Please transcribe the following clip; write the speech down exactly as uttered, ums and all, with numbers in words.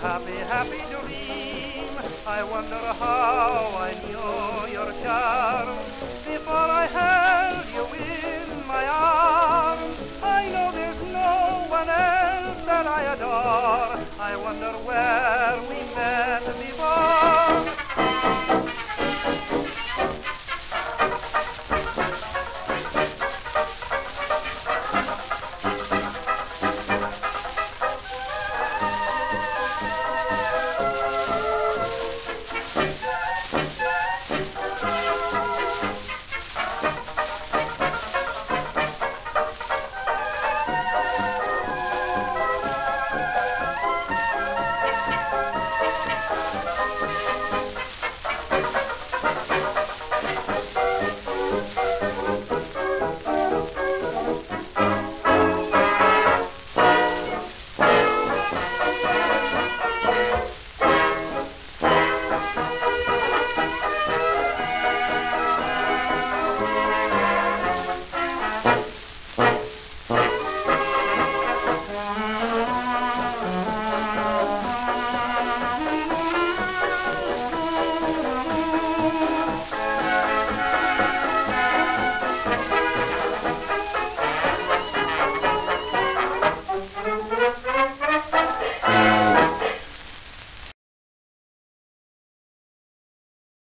happy, happy dream. I wonder how I knew your charm before I held you in my arms. I know there's no one else that I adore. I wonder where we